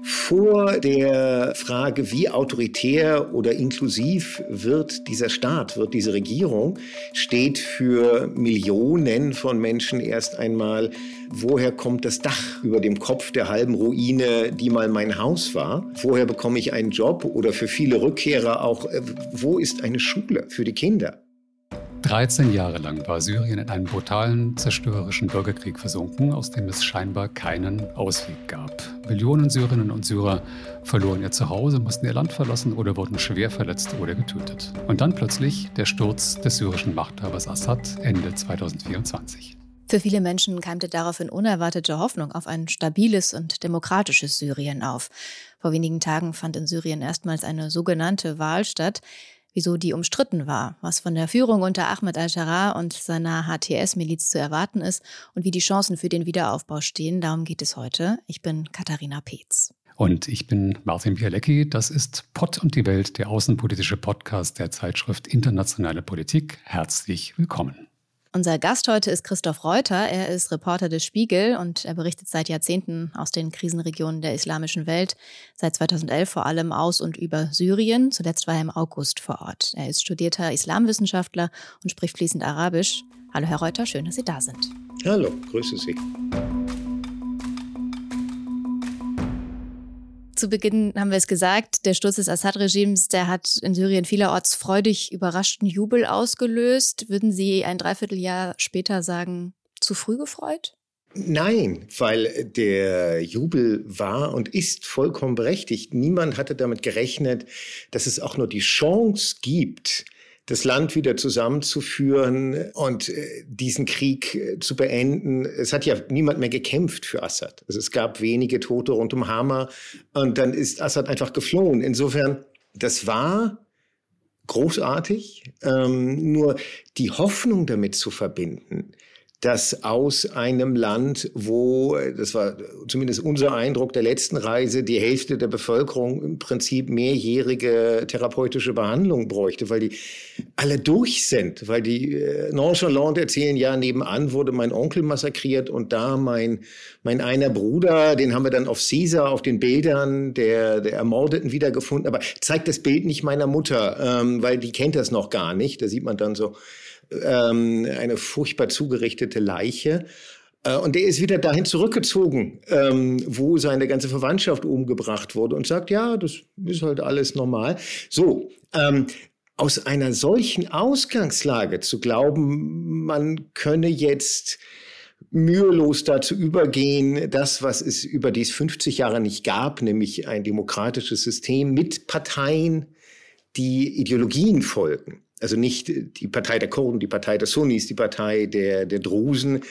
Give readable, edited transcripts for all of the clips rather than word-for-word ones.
Vor der Frage, wie autoritär oder inklusiv wird dieser Staat, wird diese Regierung, steht für Millionen von Menschen erst einmal, woher kommt das Dach über dem Kopf der halben Ruine, die mal mein Haus war? Woher bekomme ich einen Job? Oder für viele Rückkehrer auch, wo ist eine Schule für die Kinder? 13 Jahre lang war Syrien in einen brutalen, zerstörerischen Bürgerkrieg versunken, aus dem es scheinbar keinen Ausweg gab. Millionen Syrerinnen und Syrer verloren ihr Zuhause, mussten ihr Land verlassen oder wurden schwer verletzt oder getötet. Und dann plötzlich der Sturz des syrischen Machthabers Assad Ende 2024. Für viele Menschen keimte daraufhin unerwartete Hoffnung auf ein stabiles und demokratisches Syrien auf. Vor wenigen Tagen fand in Syrien erstmals eine sogenannte Wahl statt. Wieso die umstritten war, was von der Führung unter Ahmed al-Sharaa und seiner HTS-Miliz zu erwarten ist und wie die Chancen für den Wiederaufbau stehen, darum geht es heute. Ich bin Katharina Peetz. Und ich bin Martin Bialecki. Das ist Pott und die Welt, der außenpolitische Podcast der Zeitschrift Internationale Politik. Herzlich willkommen. Unser Gast heute ist Christoph Reuter. Er ist Reporter des Spiegel und er berichtet seit Jahrzehnten aus den Krisenregionen der islamischen Welt. Seit 2011 vor allem aus und über Syrien. Zuletzt war er im August vor Ort. Er ist studierter Islamwissenschaftler und spricht fließend Arabisch. Hallo Herr Reuter, schön, dass Sie da sind. Hallo, grüße Sie. Zu Beginn haben wir es gesagt, der Sturz des Assad-Regimes, der hat in Syrien vielerorts freudig überraschten Jubel ausgelöst. Würden Sie ein Dreivierteljahr später sagen, zu früh gefreut? Nein, weil der Jubel war und ist vollkommen berechtigt. Niemand hatte damit gerechnet, dass es auch nur die Chance gibt, das Land wieder zusammenzuführen und diesen Krieg zu beenden. Es hat ja niemand mehr gekämpft für Assad. Also es gab wenige Tote rund um Hama und dann ist Assad einfach geflohen. Insofern, das war großartig. Nur die Hoffnung damit zu verbinden, dass aus einem Land, wo, das war zumindest unser Eindruck der letzten Reise, die Hälfte der Bevölkerung im Prinzip mehrjährige therapeutische Behandlung bräuchte, weil die alle durch sind, weil die nonchalant erzählen, ja, nebenan wurde mein Onkel massakriert und da mein einer Bruder, den haben wir dann auf Caesar, auf den Bildern der Ermordeten wiedergefunden, aber zeigt das Bild nicht meiner Mutter, weil die kennt das noch gar nicht, da sieht man dann so eine furchtbar zugerichtete Leiche. Und er ist wieder dahin zurückgezogen, wo seine ganze Verwandtschaft umgebracht wurde und sagt, ja, das ist halt alles normal. So, aus einer solchen Ausgangslage zu glauben, man könne jetzt mühelos dazu übergehen, das, was es überdies 50 Jahre nicht gab, nämlich ein demokratisches System mit Parteien, die Ideologien folgen. Also nicht die Partei der Kurden, die Partei der Sunnis, die Partei der Drusen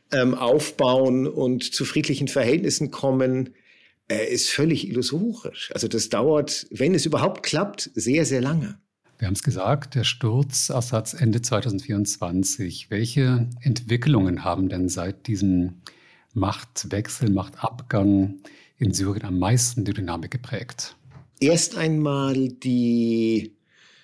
aufbauen und zu friedlichen Verhältnissen kommen, ist völlig illusorisch. Also das dauert, wenn es überhaupt klappt, sehr, sehr lange. Wir haben es gesagt, der Sturz Assads Ende 2024. Welche Entwicklungen haben denn seit diesem Machtwechsel, Machtabgang in Syrien am meisten die Dynamik geprägt? Erst einmal die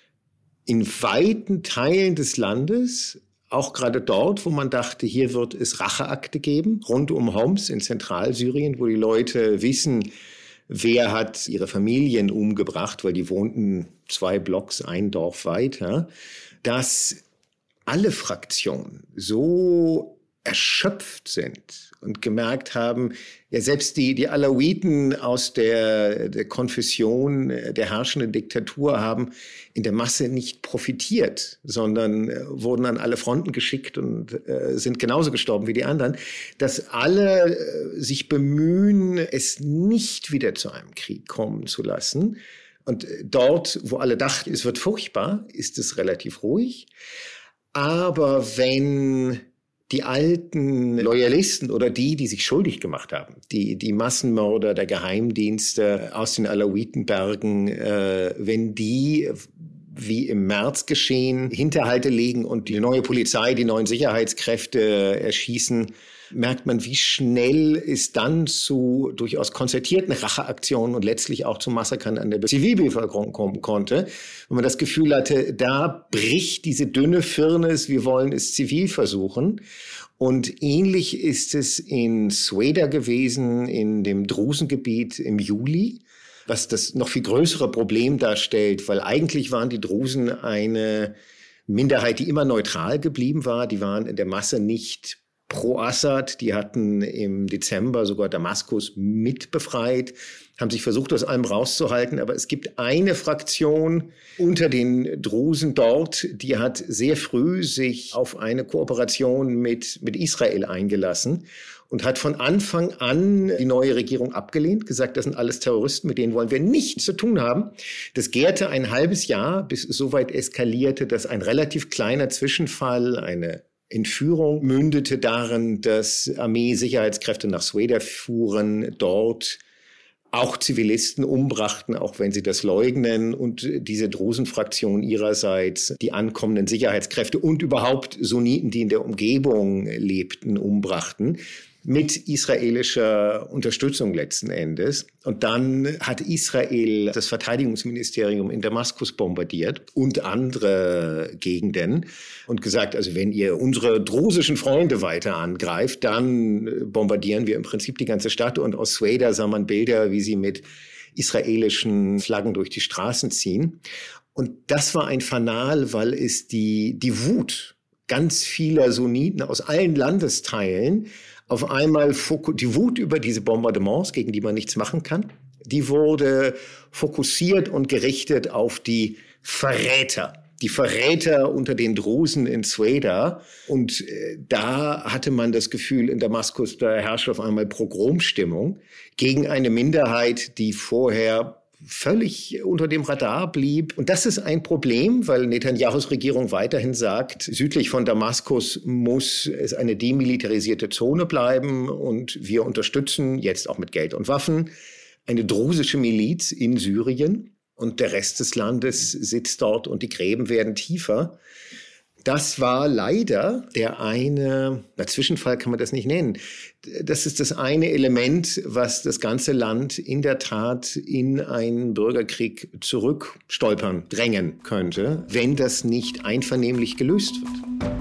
in weiten Teilen des Landes, auch gerade dort, wo man dachte, hier wird es Racheakte geben, rund um Homs in Zentralsyrien, wo die Leute wissen, wer hat ihre Familien umgebracht, weil die wohnten 2 Blocks, ein Dorf weiter, dass alle Fraktionen so erschöpft sind und gemerkt haben, ja selbst die Alawiten aus der Konfession der herrschenden Diktatur haben in der Masse nicht profitiert, sondern wurden an alle Fronten geschickt und sind genauso gestorben wie die anderen, dass alle sich bemühen, es nicht wieder zu einem Krieg kommen zu lassen. Und dort, wo alle dachten, es wird furchtbar, ist es relativ ruhig. Aber wenn die alten Loyalisten oder die sich schuldig gemacht haben, die Massenmörder der Geheimdienste aus den Alawitenbergen, wenn die, wie im März geschehen, Hinterhalte legen und die neue Polizei, die neuen Sicherheitskräfte erschießen, merkt man, wie schnell es dann zu durchaus konzertierten Racheaktionen und letztlich auch zu Massakern an der Zivilbevölkerung kommen konnte. Wenn man das Gefühl hatte, da bricht diese dünne Firnis, wir wollen es zivil versuchen. Und ähnlich ist es in Sweda gewesen, in dem Drusengebiet im Juli, was das noch viel größere Problem darstellt, weil eigentlich waren die Drusen eine Minderheit, die immer neutral geblieben war. Die waren in der Masse nicht pro Assad. Die hatten im Dezember sogar Damaskus mitbefreit, haben sich versucht, aus allem rauszuhalten. Aber es gibt eine Fraktion unter den Drusen dort, die hat sehr früh sich auf eine Kooperation mit Israel eingelassen und hat von Anfang an die neue Regierung abgelehnt, gesagt, das sind alles Terroristen, mit denen wollen wir nichts zu tun haben. Das gärte ein halbes Jahr, bis es so weit eskalierte, dass ein relativ kleiner Zwischenfall, eine Entführung, mündete darin, dass Armee-Sicherheitskräfte nach Sweda fuhren, dort auch Zivilisten umbrachten, auch wenn sie das leugnen, und diese Drusen-Fraktion ihrerseits die ankommenden Sicherheitskräfte und überhaupt Sunniten, die in der Umgebung lebten, umbrachten. Mit israelischer Unterstützung letzten Endes. Und dann hat Israel das Verteidigungsministerium in Damaskus bombardiert und andere Gegenden und gesagt, also wenn ihr unsere drusischen Freunde weiter angreift, dann bombardieren wir im Prinzip die ganze Stadt. Und aus Sweda sah man Bilder, wie sie mit israelischen Flaggen durch die Straßen ziehen. Und das war ein Fanal, weil es die Wut ganz vieler Sunniten aus allen Landesteilen auf einmal die Wut über diese Bombardements, gegen die man nichts machen kann, die wurde fokussiert und gerichtet auf die Verräter. Die Verräter unter den Drusen in Sweda. Und da hatte man das Gefühl, in Damaskus, da herrscht auf einmal Pogromstimmung gegen eine Minderheit, die vorher völlig unter dem Radar blieb. Und das ist ein Problem, weil Netanyahus Regierung weiterhin sagt, südlich von Damaskus muss es eine demilitarisierte Zone bleiben und wir unterstützen jetzt auch mit Geld und Waffen eine drusische Miliz in Syrien und der Rest des Landes sitzt dort und die Gräben werden tiefer. Das war leider Zwischenfall kann man das nicht nennen. Das ist das eine Element, was das ganze Land in der Tat in einen Bürgerkrieg zurückstolpern, drängen könnte, wenn das nicht einvernehmlich gelöst wird.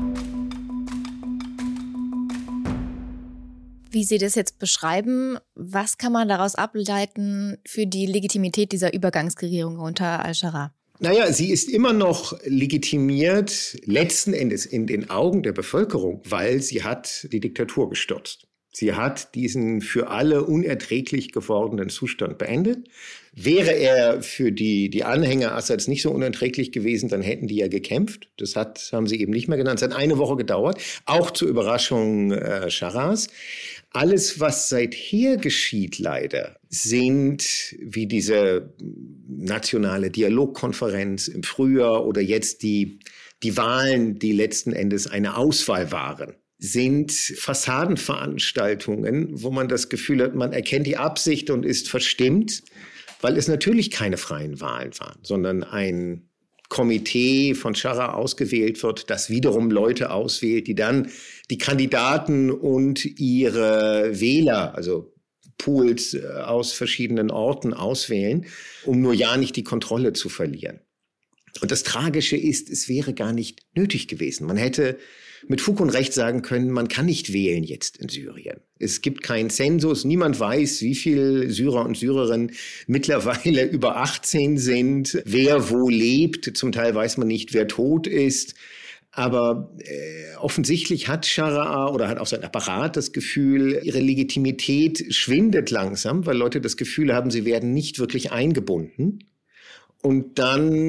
Wie Sie das jetzt beschreiben, was kann man daraus ableiten für die Legitimität dieser Übergangsregierung unter al-Shara? Naja, sie ist immer noch legitimiert, letzten Endes in den Augen der Bevölkerung, weil sie hat die Diktatur gestürzt. Sie hat diesen für alle unerträglich gewordenen Zustand beendet. Wäre er für die Anhänger Assads nicht so unerträglich gewesen, dann hätten die ja gekämpft. Das haben sie eben nicht mehr genannt. Es hat eine Woche gedauert, auch zur Überraschung Sharas. Alles, was seither geschieht, leider, sind wie diese nationale Dialogkonferenz im Frühjahr oder jetzt die Wahlen, die letzten Endes eine Auswahl waren, sind Fassadenveranstaltungen, wo man das Gefühl hat, man erkennt die Absicht und ist verstimmt, weil es natürlich keine freien Wahlen waren, sondern ein Komitee von Shara ausgewählt wird, das wiederum Leute auswählt, die dann die Kandidaten und ihre Wähler, also Pools aus verschiedenen Orten auswählen, um nur ja nicht die Kontrolle zu verlieren. Und das Tragische ist, es wäre gar nicht nötig gewesen. Man hätte mit Fug und Recht sagen können, man kann nicht wählen jetzt in Syrien. Es gibt keinen Zensus, niemand weiß, wie viele Syrer und Syrerinnen mittlerweile über 18 sind, wer wo lebt. Zum Teil weiß man nicht, wer tot ist. Aber offensichtlich hat Shara oder hat auch sein Apparat das Gefühl, ihre Legitimität schwindet langsam, weil Leute das Gefühl haben, sie werden nicht wirklich eingebunden. Und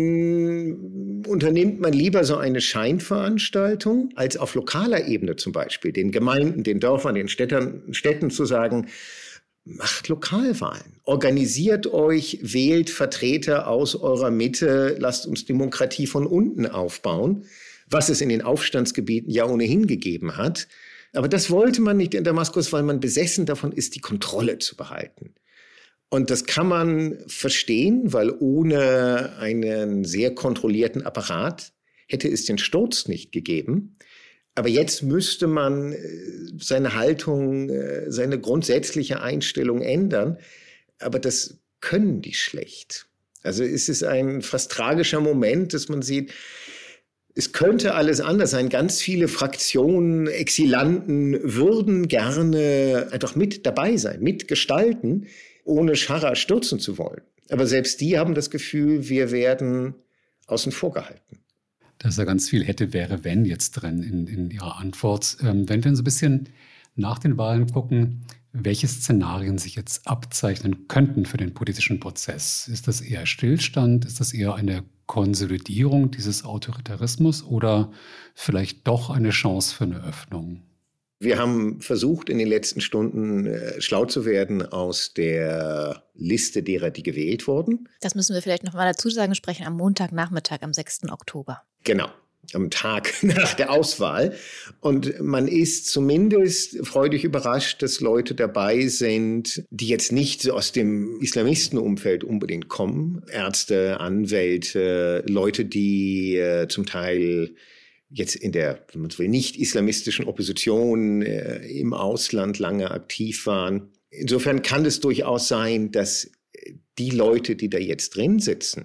dann unternimmt man lieber so eine Scheinveranstaltung, als auf lokaler Ebene zum Beispiel, den Gemeinden, den Dörfern, den Städten zu sagen, macht Lokalwahlen, organisiert euch, wählt Vertreter aus eurer Mitte, lasst uns Demokratie von unten aufbauen, was es in den Aufstandsgebieten ja ohnehin gegeben hat. Aber das wollte man nicht in Damaskus, weil man besessen davon ist, die Kontrolle zu behalten. Und das kann man verstehen, weil ohne einen sehr kontrollierten Apparat hätte es den Sturz nicht gegeben. Aber jetzt müsste man seine Haltung, seine grundsätzliche Einstellung ändern. Aber das können die schlecht. Also es ist ein fast tragischer Moment, dass man sieht, Es könnte alles anders sein. Ganz viele Fraktionen, Exilanten würden gerne einfach mit dabei sein, mitgestalten, ohne Scharra stürzen zu wollen. Aber selbst die haben das Gefühl, wir werden außen vor gehalten. Da ist ja ganz viel hätte, wäre, wenn jetzt drin in Ihrer Antwort. Wenn wir so ein bisschen nach den Wahlen gucken, welche Szenarien sich jetzt abzeichnen könnten für den politischen Prozess. Ist das eher Stillstand? Ist das eher eine Konsolidierung dieses Autoritarismus oder vielleicht doch eine Chance für eine Öffnung? Wir haben versucht, in den letzten Stunden schlau zu werden aus der Liste derer, die gewählt wurden. Das müssen wir vielleicht noch mal dazu sagen, sprechen am Montagnachmittag, am 6. Oktober. Genau. Am Tag nach der Auswahl. Und man ist zumindest freudig überrascht, dass Leute dabei sind, die jetzt nicht aus dem Islamistenumfeld unbedingt kommen. Ärzte, Anwälte, Leute, die zum Teil jetzt in der, wenn man so will, nicht islamistischen Opposition im Ausland lange aktiv waren. Insofern kann es durchaus sein, dass die Leute, die da jetzt drin sitzen,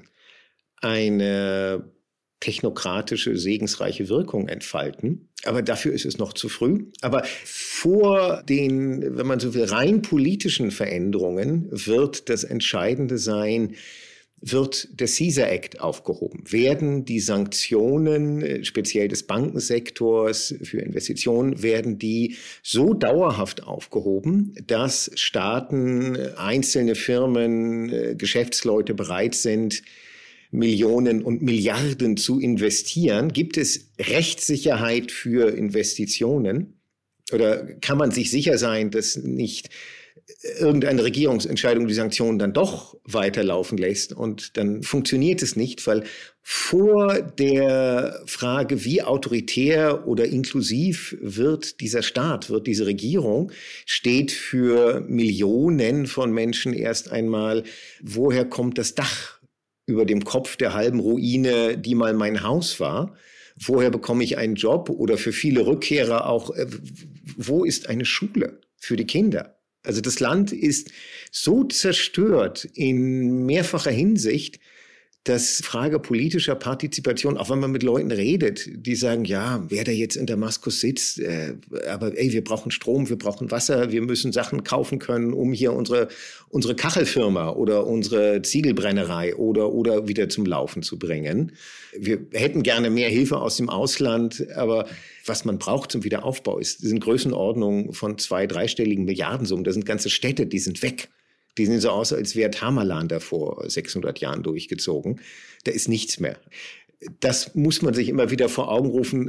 eine technokratische, segensreiche Wirkung entfalten. Aber dafür ist es noch zu früh. Aber vor den, wenn man so will, rein politischen Veränderungen wird das Entscheidende sein, wird der CESAR Act aufgehoben? Werden die Sanktionen, speziell des Bankensektors für Investitionen, werden die so dauerhaft aufgehoben, dass Staaten, einzelne Firmen, Geschäftsleute bereit sind, Millionen und Milliarden zu investieren? Gibt es Rechtssicherheit für Investitionen? Oder kann man sich sicher sein, dass nicht irgendeine Regierungsentscheidung die Sanktionen dann doch weiterlaufen lässt und dann funktioniert es nicht, weil vor der Frage, wie autoritär oder inklusiv wird dieser Staat, wird diese Regierung, steht für Millionen von Menschen erst einmal, woher kommt das Dach über dem Kopf der halben Ruine, die mal mein Haus war? Woher bekomme ich einen Job? Oder für viele Rückkehrer auch, wo ist eine Schule für die Kinder? Also das Land ist so zerstört in mehrfacher Hinsicht, dass Frage politischer Partizipation, auch wenn man mit Leuten redet, die sagen, ja, wer da jetzt in Damaskus sitzt, aber wir brauchen Strom, wir brauchen Wasser, wir müssen Sachen kaufen können, um hier unsere Kachelfirma oder unsere Ziegelbrennerei oder wieder zum Laufen zu bringen. Wir hätten gerne mehr Hilfe aus dem Ausland, aber was man braucht zum Wiederaufbau sind Größenordnungen von 2-, 3-stelligen Milliardensummen. Da sind ganze Städte, die sind weg. Die sehen so aus, als wäre Tamerlan da vor 600 Jahren durchgezogen. Da ist nichts mehr. Das muss man sich immer wieder vor Augen rufen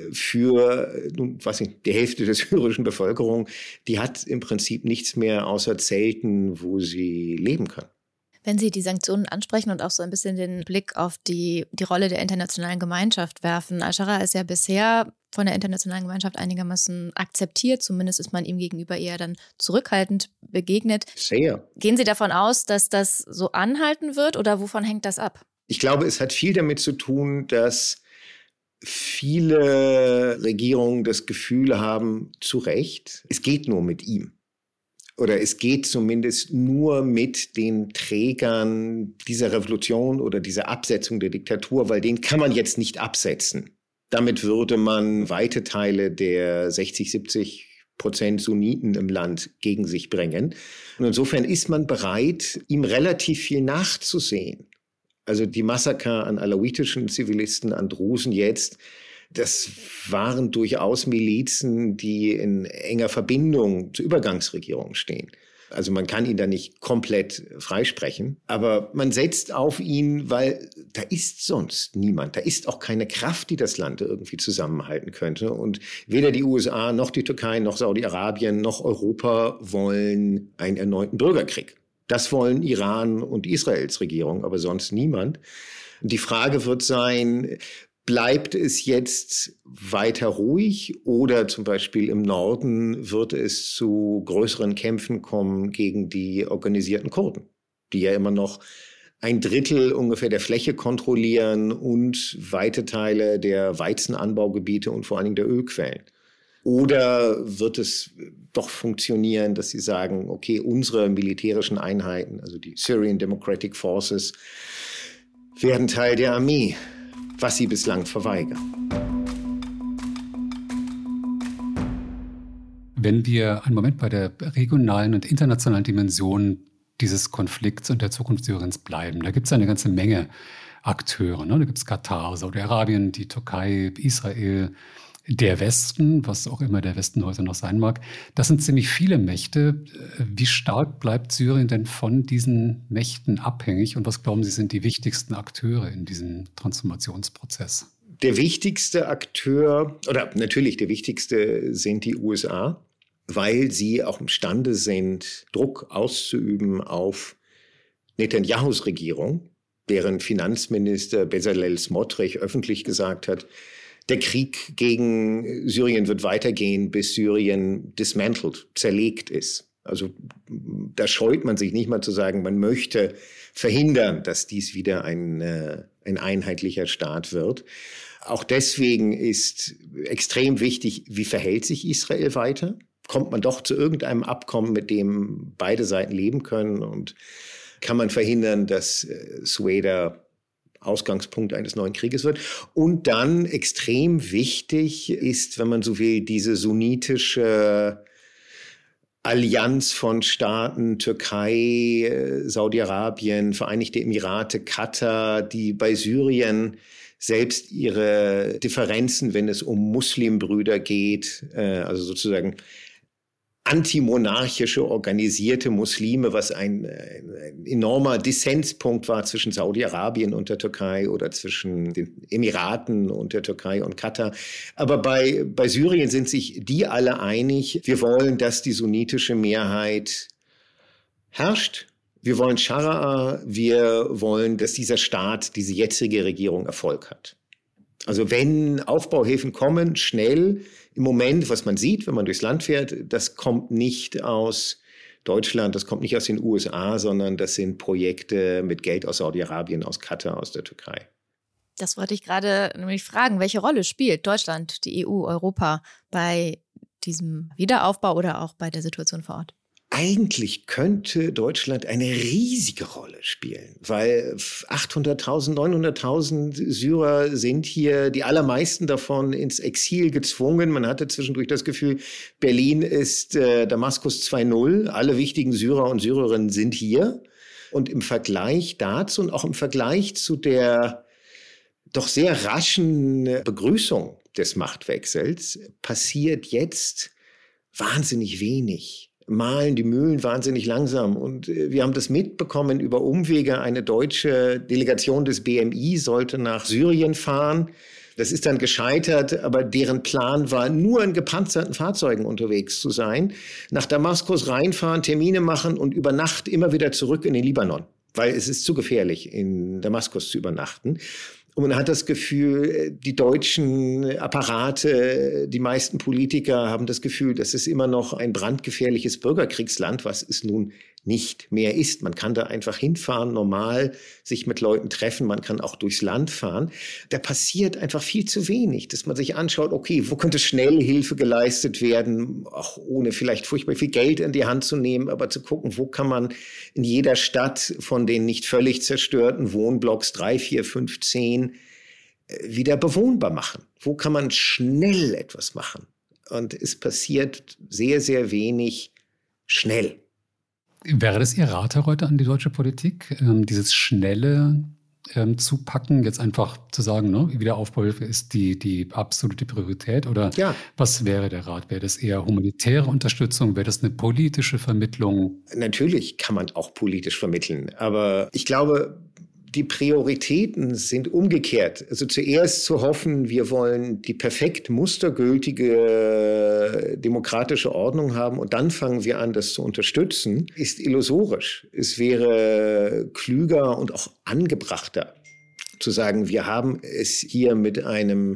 für, die Hälfte der syrischen Bevölkerung. Die hat im Prinzip nichts mehr außer Zelten, wo sie leben kann. Wenn Sie die Sanktionen ansprechen und auch so ein bisschen den Blick auf die Rolle der internationalen Gemeinschaft werfen. Al-Scharra ist ja bisher von der internationalen Gemeinschaft einigermaßen akzeptiert. Zumindest ist man ihm gegenüber eher dann zurückhaltend begegnet. Sehr. Gehen Sie davon aus, dass das so anhalten wird oder wovon hängt das ab? Ich glaube, es hat viel damit zu tun, dass viele Regierungen das Gefühl haben, zu Recht, es geht nur mit ihm. Oder es geht zumindest nur mit den Trägern dieser Revolution oder dieser Absetzung der Diktatur, weil den kann man jetzt nicht absetzen. Damit würde man weite Teile der 60-70% Sunniten im Land gegen sich bringen. Und insofern ist man bereit, ihm relativ viel nachzusehen. Also die Massaker an alawitischen Zivilisten, an Drusen jetzt, das waren durchaus Milizen, die in enger Verbindung zur Übergangsregierung stehen. Also man kann ihn da nicht komplett freisprechen, aber man setzt auf ihn, weil da ist sonst niemand. Da ist auch keine Kraft, die das Land irgendwie zusammenhalten könnte. Und weder die USA noch die Türkei noch Saudi-Arabien noch Europa wollen einen erneuten Bürgerkrieg. Das wollen Iran und Israels Regierung, aber sonst niemand. Die Frage wird sein, bleibt es jetzt weiter ruhig oder zum Beispiel im Norden wird es zu größeren Kämpfen kommen gegen die organisierten Kurden, die ja immer noch 1/3 ungefähr der Fläche kontrollieren und weite Teile der Weizenanbaugebiete und vor allen Dingen der Ölquellen. Oder wird es doch funktionieren, dass sie sagen, okay, unsere militärischen Einheiten, also die Syrian Democratic Forces, werden Teil der Armee was sie bislang verweigern. Wenn wir einen Moment bei der regionalen und internationalen Dimension dieses Konflikts und der Zukunft Syriens bleiben, da gibt es eine ganze Menge Akteure. Ne? Da gibt es Katar, Saudi-Arabien, die Türkei, Israel, der Westen, was auch immer der Westen heute noch sein mag. Das sind ziemlich viele Mächte. Wie stark bleibt Syrien denn von diesen Mächten abhängig? Und was glauben Sie, sind die wichtigsten Akteure in diesem Transformationsprozess? Der wichtigste Akteur, oder natürlich der wichtigste, sind die USA, weil sie auch imstande sind, Druck auszuüben auf Netanyahus Regierung, deren Finanzminister Bezalel Smotrich öffentlich gesagt hat, der Krieg gegen Syrien wird weitergehen, bis Syrien dismantled, zerlegt ist. Also da scheut man sich nicht mal zu sagen, man möchte verhindern, dass dies wieder ein einheitlicher Staat wird. Auch deswegen ist extrem wichtig, wie verhält sich Israel weiter? Kommt man doch zu irgendeinem Abkommen, mit dem beide Seiten leben können? Und kann man verhindern, dass Sueda Ausgangspunkt eines neuen Krieges wird? Und dann extrem wichtig ist, wenn man so will, diese sunnitische Allianz von Staaten, Türkei, Saudi-Arabien, Vereinigte Emirate, Katar, die bei Syrien selbst ihre Differenzen, wenn es um Muslimbrüder geht, also sozusagen antimonarchische, organisierte Muslime, was ein enormer Dissenspunkt war zwischen Saudi-Arabien und der Türkei oder zwischen den Emiraten und der Türkei und Katar. Aber bei Syrien sind sich die alle einig, wir wollen, dass die sunnitische Mehrheit herrscht. Wir wollen Schara'a, wir wollen, dass dieser Staat, diese jetzige Regierung Erfolg hat. Also wenn Aufbauhilfen kommen, schnell, im Moment, was man sieht, wenn man durchs Land fährt, das kommt nicht aus Deutschland, das kommt nicht aus den USA, sondern das sind Projekte mit Geld aus Saudi-Arabien, aus Katar, aus der Türkei. Das wollte ich gerade nämlich fragen. Welche Rolle spielt Deutschland, die EU, Europa bei diesem Wiederaufbau oder auch bei der Situation vor Ort? Eigentlich könnte Deutschland eine riesige Rolle spielen, weil 800.000, 900.000 Syrer sind hier, die allermeisten davon ins Exil gezwungen. Man hatte zwischendurch das Gefühl, Berlin ist Damaskus 2.0. Alle wichtigen Syrer und Syrerinnen sind hier. Und im Vergleich dazu und auch im Vergleich zu der doch sehr raschen Begrüßung des Machtwechsels passiert jetzt wahnsinnig wenig. Mahlen die Mühlen wahnsinnig langsam. Und wir haben das mitbekommen über Umwege. Eine deutsche Delegation des BMI sollte nach Syrien fahren. Das ist dann gescheitert, aber deren Plan war, nur in gepanzerten Fahrzeugen unterwegs zu sein, nach Damaskus reinfahren, Termine machen und über Nacht immer wieder zurück in den Libanon, weil es ist zu gefährlich, in Damaskus zu übernachten. Und man hat das Gefühl, die deutschen Apparate, die meisten Politiker haben das Gefühl, das ist immer noch ein brandgefährliches Bürgerkriegsland, was es nun nicht mehr ist. Man kann da einfach hinfahren, normal sich mit Leuten treffen, man kann auch durchs Land fahren. Da passiert einfach viel zu wenig, dass man sich anschaut, okay, wo könnte schnell Hilfe geleistet werden, auch ohne vielleicht furchtbar viel Geld in die Hand zu nehmen, aber zu gucken, wo kann man in jeder Stadt von den nicht völlig zerstörten Wohnblocks 3, 4, 5, 10 wieder bewohnbar machen. Wo kann man schnell etwas machen? Und es passiert sehr, sehr wenig schnell. Wäre das Ihr Rat, Herr Reuter, an die deutsche Politik, dieses schnelle Zupacken, jetzt einfach zu sagen, ne, Wiederaufbauhilfe ist die absolute Priorität? Oder ja. Was wäre der Rat? Wäre das eher humanitäre Unterstützung? Wäre das eine politische Vermittlung? Natürlich kann man auch politisch vermitteln, aber ich glaube, die Prioritäten sind umgekehrt. Also zuerst zu hoffen, wir wollen die perfekt mustergültige demokratische Ordnung haben und dann fangen wir an, das zu unterstützen, ist illusorisch. Es wäre klüger und auch angebrachter zu sagen, wir haben es hier mit einem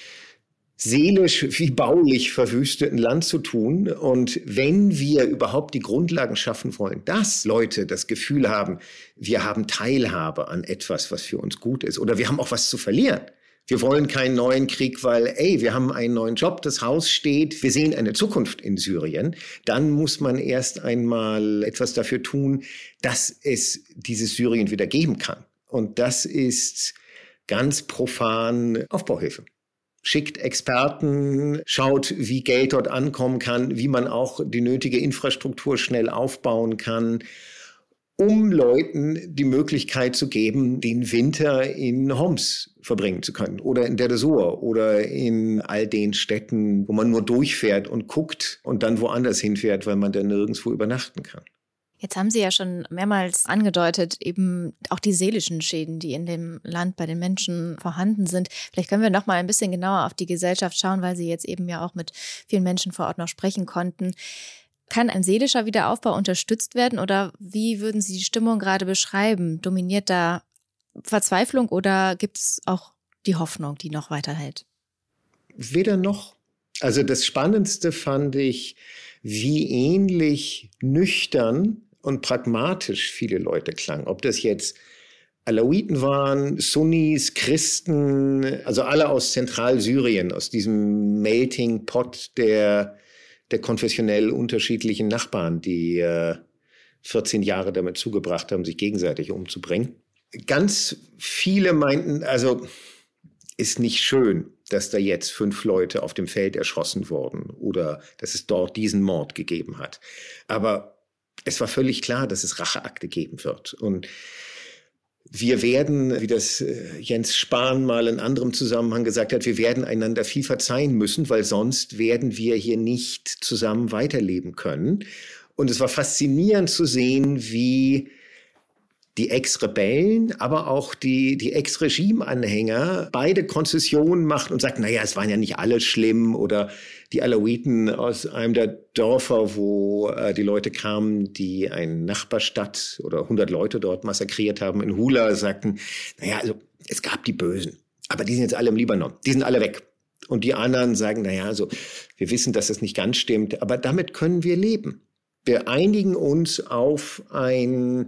seelisch wie baulich verwüsteten Land zu tun. Und wenn wir überhaupt die Grundlagen schaffen wollen, dass Leute das Gefühl haben, wir haben Teilhabe an etwas, was für uns gut ist, oder wir haben auch was zu verlieren. Wir wollen keinen neuen Krieg, weil, wir haben einen neuen Job, das Haus steht, wir sehen eine Zukunft in Syrien. Dann muss man erst einmal etwas dafür tun, dass es dieses Syrien wieder geben kann. Und das ist ganz profan Aufbauhilfe. Schickt Experten, schaut, wie Geld dort ankommen kann, wie man auch die nötige Infrastruktur schnell aufbauen kann, um Leuten die Möglichkeit zu geben, den Winter in Homs verbringen zu können oder in Deir ez-Zor oder in all den Städten, wo man nur durchfährt und guckt und dann woanders hinfährt, weil man dann nirgendwo übernachten kann. Jetzt haben Sie ja schon mehrmals angedeutet, eben auch die seelischen Schäden, die in dem Land bei den Menschen vorhanden sind. Vielleicht können wir noch mal ein bisschen genauer auf die Gesellschaft schauen, weil Sie jetzt eben ja auch mit vielen Menschen vor Ort noch sprechen konnten. Kann ein seelischer Wiederaufbau unterstützt werden oder wie würden Sie die Stimmung gerade beschreiben? Dominiert da Verzweiflung oder gibt es auch die Hoffnung, die noch weiterhält? Weder noch. Also das Spannendste fand ich, wie ähnlich nüchtern und pragmatisch viele Leute klangen. Ob das jetzt Alawiten waren, Sunnis, Christen, also alle aus Zentralsyrien, aus diesem Melting Pot der konfessionell unterschiedlichen Nachbarn, die 14 Jahre damit zugebracht haben, sich gegenseitig umzubringen. Ganz viele meinten, also ist nicht schön, dass da jetzt 5 Leute auf dem Feld erschossen wurden oder dass es dort diesen Mord gegeben hat. Aber es war völlig klar, dass es Racheakte geben wird. Und wir werden, wie das Jens Spahn mal in anderem Zusammenhang gesagt hat, wir werden einander viel verzeihen müssen, weil sonst werden wir hier nicht zusammen weiterleben können. Und es war faszinierend zu sehen, wie die Ex-Rebellen, aber auch die Ex-Regime-Anhänger beide Konzessionen machten und sagten, naja, es waren ja nicht alle schlimm. Oder die Alawiten aus einem der Dörfer, wo die Leute kamen, die eine Nachbarstadt oder 100 Leute dort massakriert haben, in Hula, sagten, naja, also es gab die Bösen, aber die sind jetzt alle im Libanon, die sind alle weg. Und die anderen sagen, naja, also wir wissen, dass das nicht ganz stimmt, aber damit können wir leben. Wir einigen uns auf eine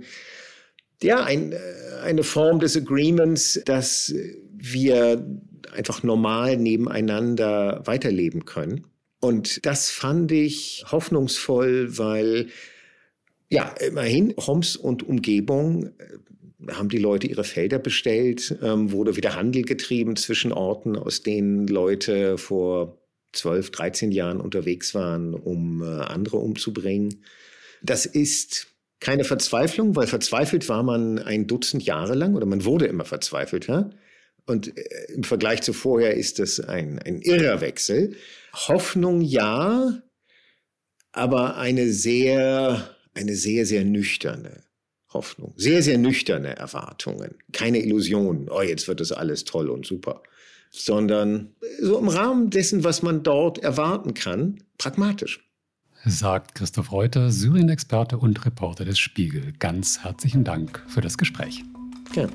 Form des Agreements, dass wir einfach normal nebeneinander weiterleben können. Und das fand ich hoffnungsvoll, weil ja, immerhin Homs und Umgebung haben die Leute ihre Felder bestellt, wurde wieder Handel getrieben zwischen Orten, aus denen Leute vor 12, 13 Jahren unterwegs waren, um andere umzubringen. Das ist keine Verzweiflung, weil verzweifelt war man ein Dutzend Jahre lang oder man wurde immer verzweifelt. Ja? Und im Vergleich zu vorher ist das ein irrer Wechsel. Hoffnung ja, aber eine sehr, sehr nüchterne Hoffnung. Sehr, sehr nüchterne Erwartungen. Keine Illusionen, oh, jetzt wird das alles toll und super. Sondern so im Rahmen dessen, was man dort erwarten kann, pragmatisch. Sagt Christoph Reuter, Syrien-Experte und Reporter des Spiegel. Ganz herzlichen Dank für das Gespräch. Gerne.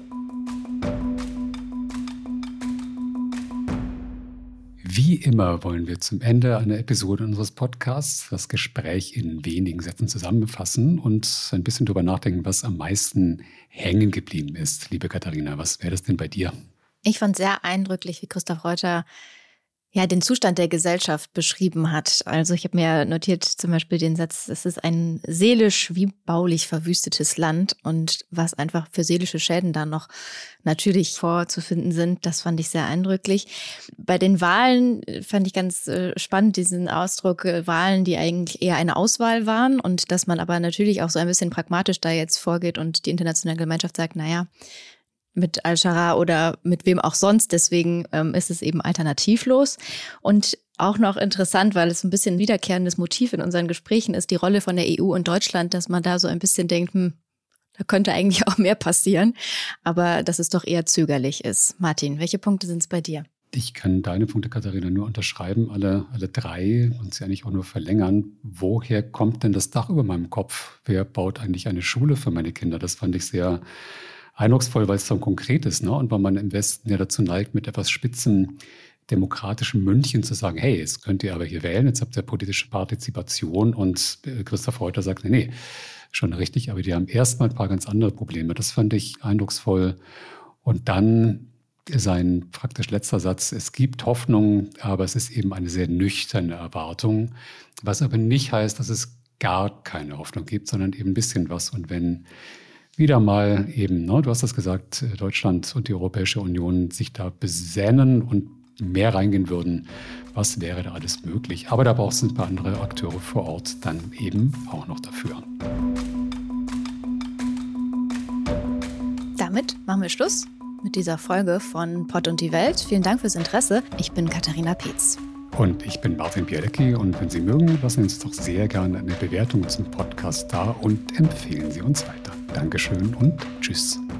Wie immer wollen wir zum Ende einer Episode unseres Podcasts das Gespräch in wenigen Sätzen zusammenfassen und ein bisschen darüber nachdenken, was am meisten hängen geblieben ist. Liebe Katharina, was wäre das denn bei dir? Ich fand sehr eindrücklich, wie Christoph Reuter den Zustand der Gesellschaft beschrieben hat. Also ich habe mir notiert zum Beispiel den Satz, es ist ein seelisch wie baulich verwüstetes Land und was einfach für seelische Schäden da noch natürlich vorzufinden sind, das fand ich sehr eindrücklich. Bei den Wahlen fand ich ganz spannend diesen Ausdruck, Wahlen, die eigentlich eher eine Auswahl waren und dass man aber natürlich auch so ein bisschen pragmatisch da jetzt vorgeht und die internationale Gemeinschaft sagt, naja, mit Al-Sharaa oder mit wem auch sonst. Deswegen ist es eben alternativlos. Und auch noch interessant, weil es ein bisschen ein wiederkehrendes Motiv in unseren Gesprächen ist, die Rolle von der EU und Deutschland, dass man da so ein bisschen denkt, da könnte eigentlich auch mehr passieren, aber dass es doch eher zögerlich ist. Martin, welche Punkte sind es bei dir? Ich kann deine Punkte, Katharina, nur unterschreiben, alle 3 und sie eigentlich auch nur verlängern. Woher kommt denn das Dach über meinem Kopf? Wer baut eigentlich eine Schule für meine Kinder? Das fand ich sehr eindrucksvoll, weil es so konkret ist, ne? Und weil man im Westen ja dazu neigt, mit etwas spitzen demokratischen München zu sagen, hey, jetzt könnt ihr aber hier wählen, jetzt habt ihr politische Partizipation und Christoph Reuter sagt, nee, schon richtig, aber die haben erstmal ein paar ganz andere Probleme. Das fand ich eindrucksvoll. Und dann sein praktisch letzter Satz, es gibt Hoffnung, aber es ist eben eine sehr nüchterne Erwartung, was aber nicht heißt, dass es gar keine Hoffnung gibt, sondern eben ein bisschen was. Und wenn wieder mal eben, du hast das gesagt, Deutschland und die Europäische Union sich da besännen und mehr reingehen würden, was wäre da alles möglich. Aber da braucht es ein paar andere Akteure vor Ort dann eben auch noch dafür. Damit machen wir Schluss mit dieser Folge von Pott und die Welt. Vielen Dank fürs Interesse. Ich bin Katharina Peetz. Und ich bin Martin Bielecki und wenn Sie mögen, lassen Sie uns doch sehr gerne eine Bewertung zum Podcast da und empfehlen Sie uns weiter. Dankeschön und tschüss.